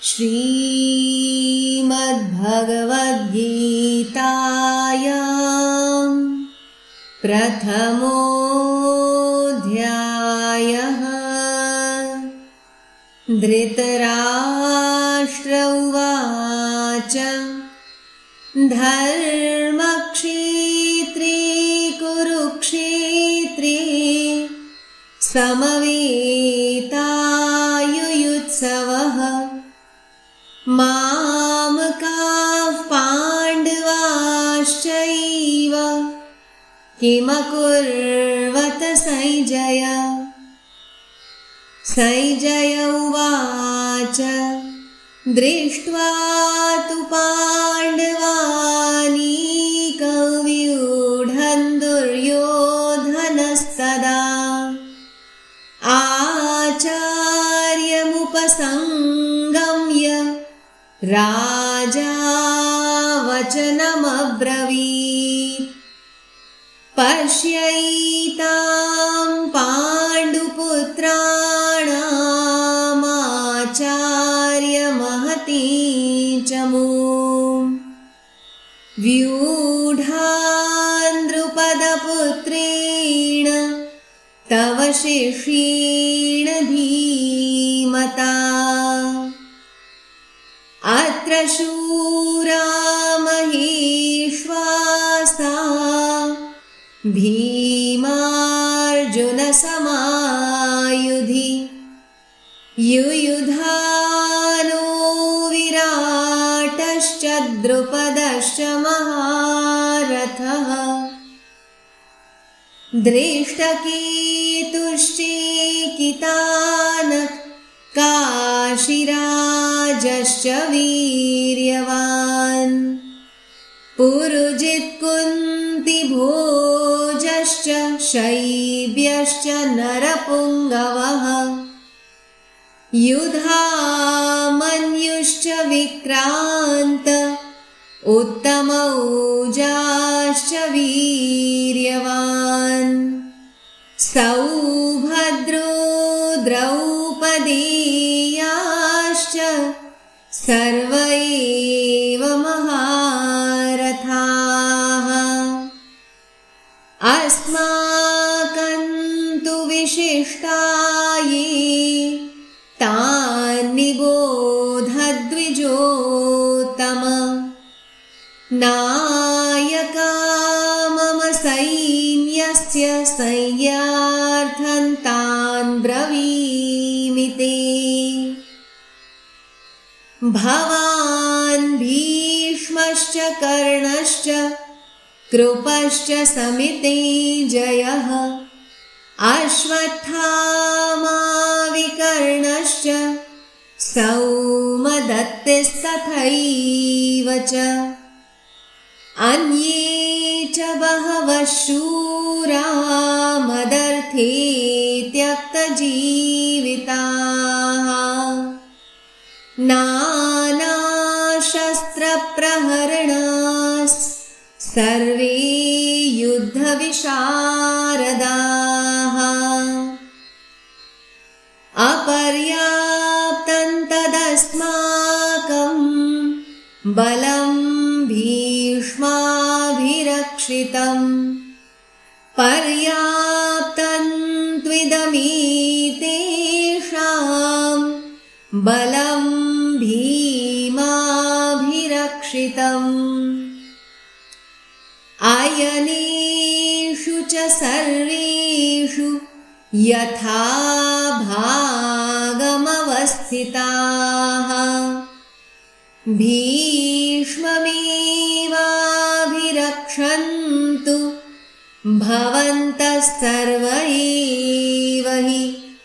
श्रीमद्भगवद्गीतायां प्रथमोऽध्यायः। धृतराष्ट्र उवाच धर्मक्षेत्रे कुरुक्षेत्रे समवेतायुयुत्सवः मामकाः पाण्डवाश्चैव किमकुर्वत सञ्जय। सञ्जय उवाच दृष्ट्वा तु पाण्डवानीकव्यूढं दुर्योधनस्तदा आचार्यमुपसंगम्य राजा वचनमब्रवीत्। पश्यैतां पाण्डुपुत्राणामाचार्यमहतीं च मूं व्यूढान् द्रुपदपुत्रेण तव शिष्येण धीमता। अत्र शूरा महेश्वासा भीमार्जुनसमायुधि युयुधानो विराटश्च द्रुपदश्च महारथः। दृष्टकेतुश्चेकितानः काशीराजश्च वीर्यवान् पुरुजित्कुन्तिभोजश्च शैब्यश्च नरपुङ्गवः युधामन्युश्च विक्रान्त उत्तमौजाश्च वीर्यवान् सौभद्रो द्रौपदेयाश्च सर्व एव महारथाः। अस्माकं तु विशिष्टाये तान् निबोध द्विजोत्तम। नायका मम सैन्यस्य संज्ञार्थं तान् ब्रवीमि ते। भवान् भीष्मश्च कर्णश्च कृपश्च समितिञ्जयः अश्वत्थामा विकर्णश्च सौमदत्तिस्तथैव च अन्ये च बहवः शूरा मदर्थे त्यक्तजीविताः। नानाशस्त्रप्रहरणाः सर्वे युद्धविशारदाः। अपर्याप्तं तदस्माकं बलं भीष्माभिरक्षितं पर्याप्तं त्विदमेतेषां बलं भीमाभिरक्षितम्। अयनेषु च सर्वेषु यथा भागमवस्थिताः भीष्ममेवाभिरक्षन्तु भवन्तः सर्व एव हि।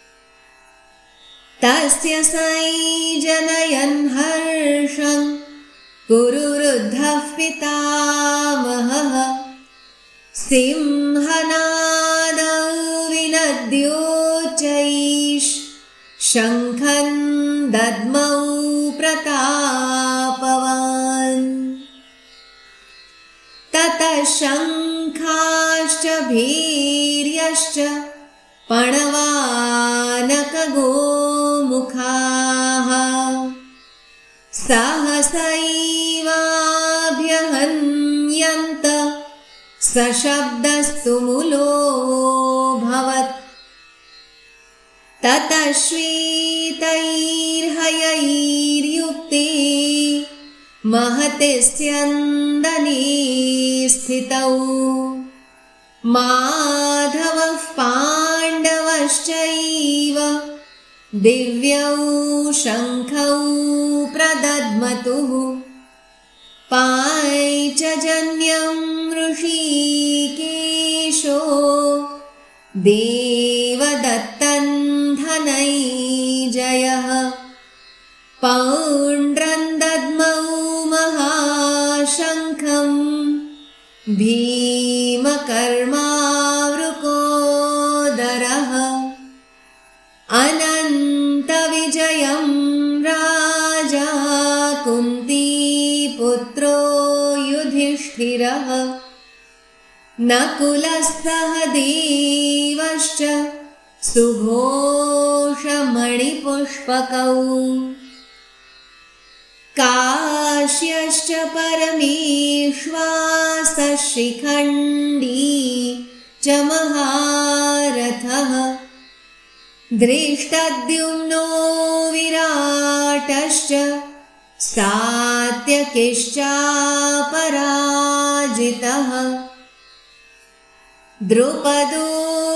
तस्य संजनयन् हर्षं कुरुवृद्धः पितामहः सिंहनादौ विनद्योच्चैः शङ्खं दद्मौ प्रतापवान्। ततः शङ्खाश्च भीर्यश्च पणवानकगोमुखाः सहसैवाभ्यहन्यन्त सशब्दस्तु मूलोऽभवत्। ततः श्वेतैर्हयैर्युक्ते महते स्यन्दने स्थितौ माधवः पाण्डवश्चैव दिव्यौ शङ्खौ प्रदध्मतुः। पाञ्चजन्यं ऋषिकेशो देवदत्तं धनञ्जयः पौण्ड्रं दद्मौ महाशङ्खं भीमकर्मावृकोदरः। अनन्तविजयं राजा कुन्तीपुत्रो युधिष्ठिरः नकुलस्सहदेवश्च सुघोषमणिपुष्पकौ काश्यश्च परमेश्वासः शिखण्डी च महारथः दृष्टद्युम्नो विराटश्च सात्यकिश्चापराजितः द्रुपदो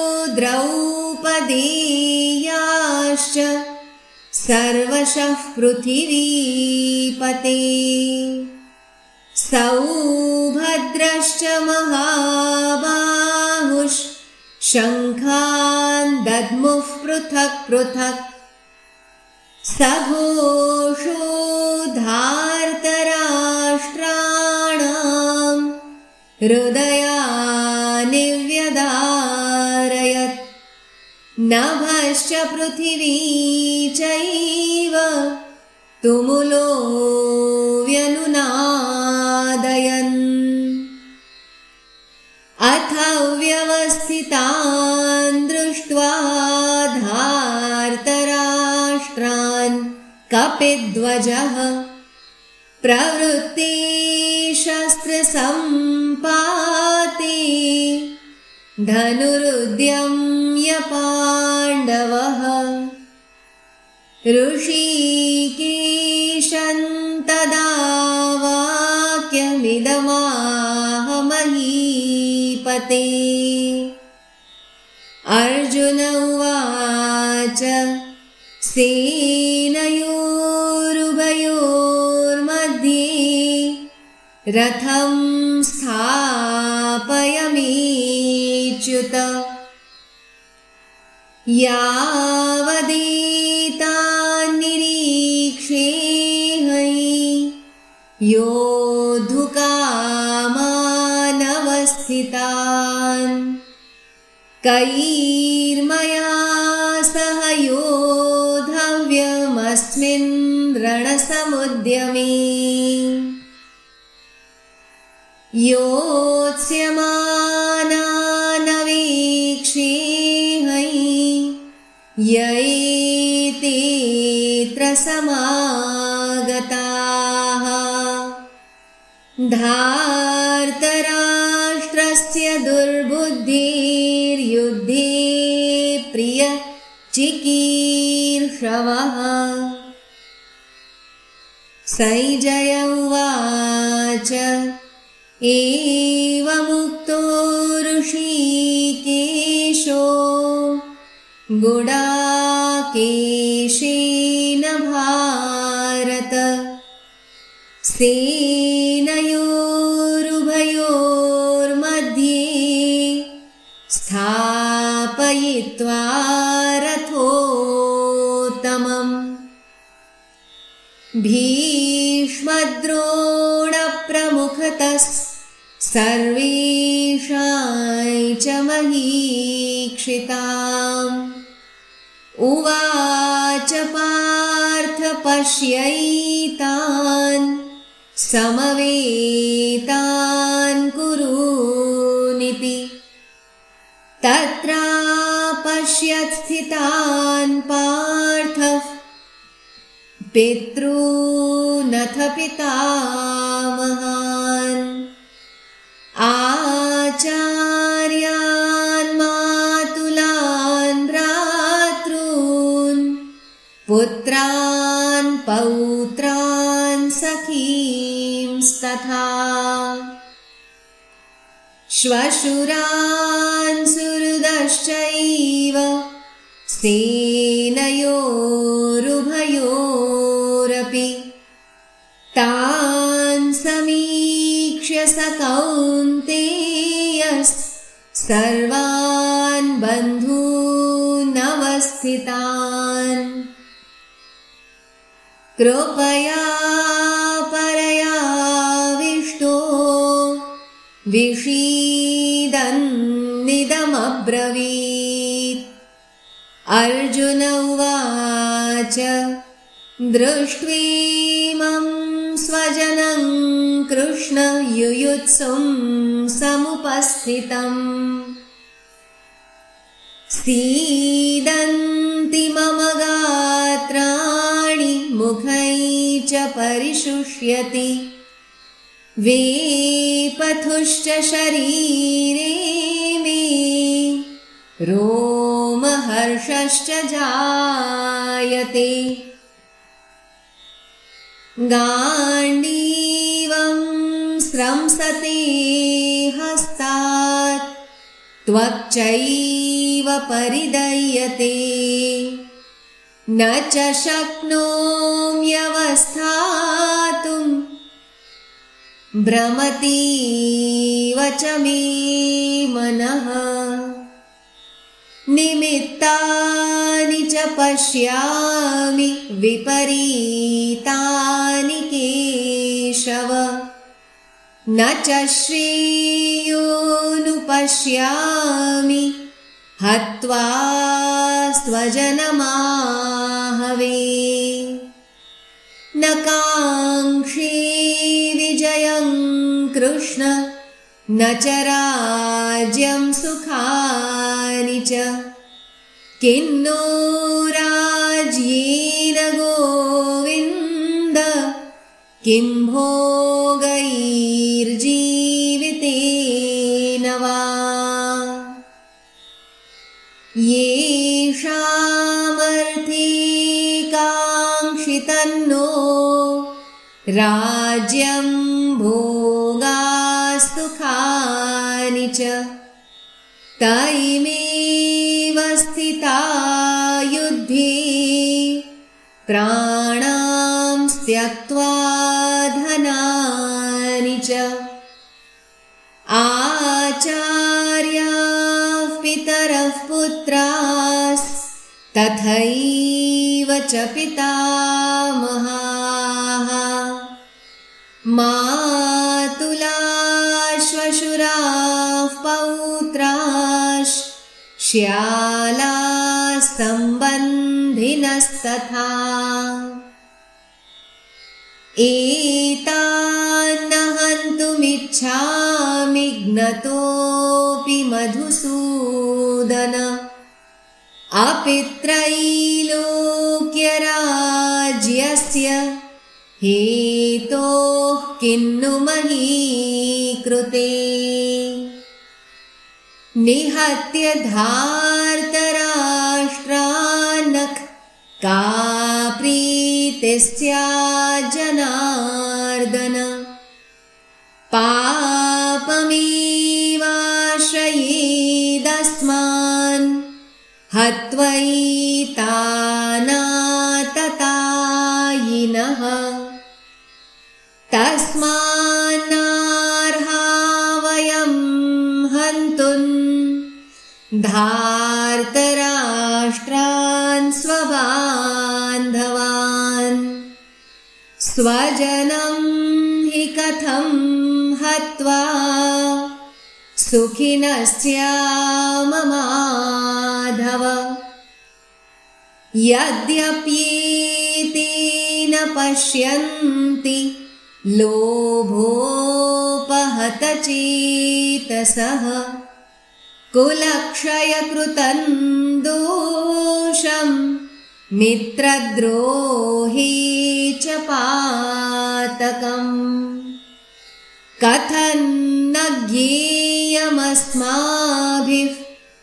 द्रौपदेयाश्च सर्वशः पृथिवीपते सौभद्रश्च महाबाहुश्च शङ्खान् दद्मुः पृथक् पृथक् सघोषो धार्तराष्ट्राणां हृदयानि व्यदारयत्। नभश्च पृथिवी चैव तुमुलो व्यनुनादयन्। अथ व्यवस्थितान् दृष्ट्वा धार्तराष्ट्रान् कपिध्वजः प्रवृत्ते शस्त्रसम्पाते धनुरुद्यम्य पाण्डवः। ऋषिकेशं तदा वाक्यमिदमाह महीपते। अर्जुन उवाच सेनयोरुभयोर्मध्ये रथं स्थापयामीच्युत। यावदेतान्निरीक्षेऽहं योद्धुकामानवस्थितान् कैर्मया सह योद्धव्यमस्मिन् रणसमुद्यमे। योत्स्यमानानवेक्षेऽहं यैतेऽत्र समागताः। धार्तराष्ट्रस्य दुर्बुद्धिर्युद्धे प्रियचिकीर्षवः। सञ्जय उवाच एवमुक्तो ऋषिकेशो गुडाकेशेन भारत। सेनयोरुभयोर्मध्ये स्थापयित्वा रथोत्तमम्। भीष्मद्रोणप्रमुखतः सर्वेषां च महीक्षिताम्। उवाच पार्थ पश्यैतान् समवेतान् कुरूनिति। तत्रा पश्यत् स्थितान् पार्थः पितॄन् नथ पितामहान् आचार्यान् मातुलान् भ्रातॄन् पुत्रान् पौत्रान् सखींस्तथा श्वशुरान् सुहृदश्चैव सेनयोरुभयोरपि तान् समीक्ष्य स कौन्तेयः सर्वान् बन्धूनवस्थितान् कृपया परयाविष्टो विषीदन्निदमब्रवीत् अर्जुन उवाच दृष्ट्वेमं स्वजनं कृष्ण युयुत्सुं समुपस्थितम् सीदन्ति मम गात्राणि मुखै च परिशुष्यति वेपथुश्च शरीरे मे रोमहर्षश्च जायते गाण्डीवं स्रंसते हस्तात् त्वक्चैव परिदह्यते न च शक्नोम्यवस्थातुं भ्रमतीव च मे मनः निमित्तानि च पश्यामि विपरीतानि केशव न च श्रेयोनुपश्यामि हत्वा स्वजनमाहवे न काङ्क्षे विजयं कृष्ण न च राज्यं सुखानि च किन्नो राज्येन गोविन्द किं भोगैर्जीवितेन वा येषामर्थे काङ्क्षितन्नो राज्यं भोगास्तुखानि च तैमेव स्थिता युद्धे प्राणां त्यक्त्वा धनानि च आचार्याः पितरः पुत्रास्तथैव च पितामहाः मातुलाः श्वशुराः पौत्राः श्यालाः सम्बन्धिनस्तथा एतान्न हन्तुमिच्छामि ज्ञतोऽपि मधुसूदन अपि त्रैलोक्यराज्यस्य हेतोः किन्नु मही कृते निहत्य धार्तराष्ट्रान्नः का प्रीतिः स्याज्जनार्दन पापमेवाश्रयेदस्मान् हत्वैतानाततायिनः तस्मान्नार्हा वयं हन्तुं धार्तराष्ट्रान् स्वबान्धवान् स्वजनं हि कथं हत्वा सुखिनः स्याम माधव यद्यप्येतेन पश्यन्ति लोभोपहतचेतसः कुलक्षयकृतं दोषं मित्रद्रोहे च पुस्तकम् कथन्न ज्ञेयमस्माभिः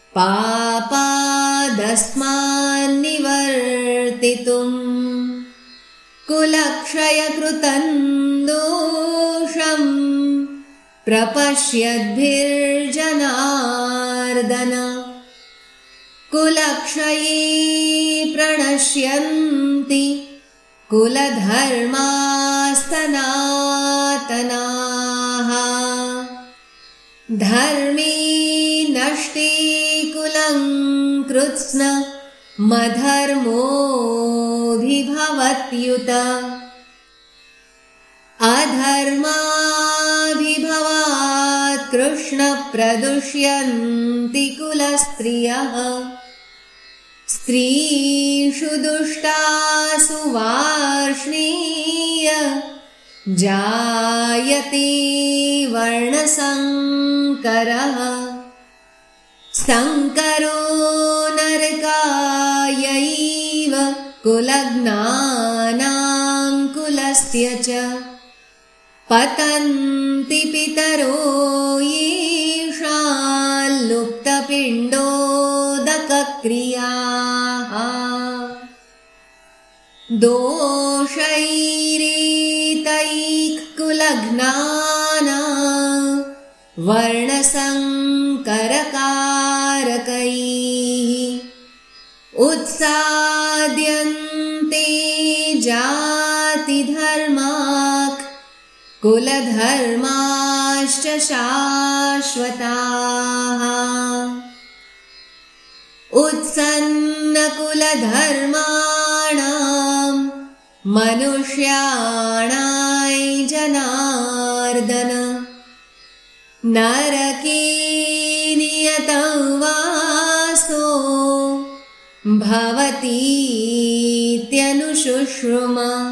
पापादस्मान्निवर्तितुम् कुलक्षयकृतं दोषम् प्रपश्यद्भिर्जनार्दन कुलक्षये प्रणश्यन्ति कुलधर्मास्तनातनाः धर्मे नष्टे कुलं कृत्स्न मधर्मोऽभिभवत्युत अधर्माभिभवात् कृष्णप्रदुष्यन्ति कुलस्त्रियः स्त्रीषु दुष्टासु वार्ष्णेय जायते वर्णसङ्करः संकरो नरकायैव कुलज्ञानां कुलस्य च पतन्ति पितरो येषां लुप्तपिण्डोदकक्रियाः दोषैरेतैः कुलज्ञाना वर्णसङ्करकारकैः उत्साद्यन्ते जातिधर्माः कुलधर्माश्च शाश्वताः उत्सन्नकुलधर्माणां मनुष्याणां जनार्दन नरके नियतं वासो भवतीत्यनुशुश्रुम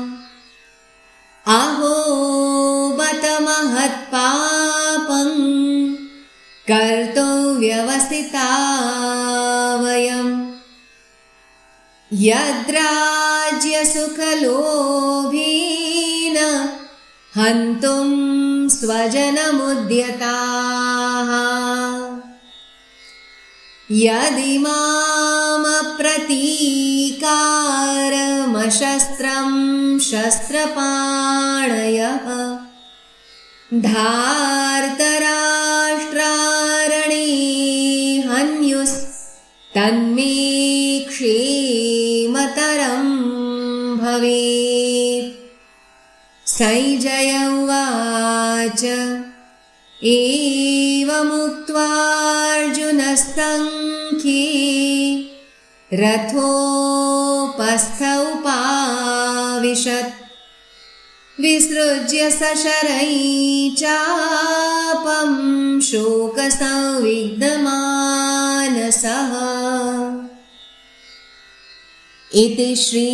अहो बत महत्पापं कर्तुं व्यवसिता वयम् यद्राज्यसुखलोभेन हन्तुं स्वजनमुद्यताः यदिमामप्रतीकारमशस्त्रं शस्त्रपाणयः धार्तराष्ट्रारणे हन्युस्तन्मे क्षेमतरं भवेत् सञ्जय उवाच एवमुक्त्वार्जुनस्तङ्ख्ये रथोपस्थ उपाविशत् विसृज्य सशरैः चापं शोकसंविग्नमानसः इति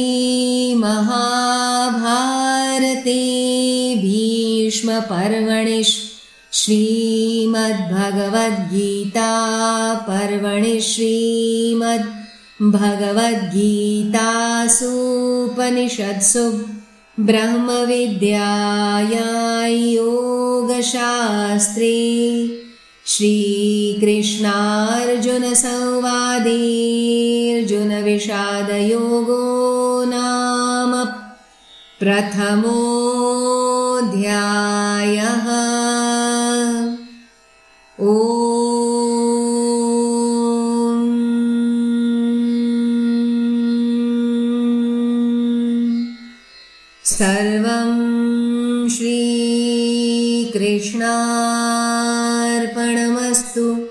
श्रीमहाभारते भीष्मपर्वणि श्रीमद्भगवद्गीता पर्वणि श्रीमद्भगवद्गीतासूपनिषत्सु ब्रह्मविद्यायां योगशास्त्रे श्रीकृष्णार्जुनसंवादे अर्जुनविषादयोगो नाम प्रथमोऽध्यायः। सर्वं श्रीकृष्णार्पणमस्तु।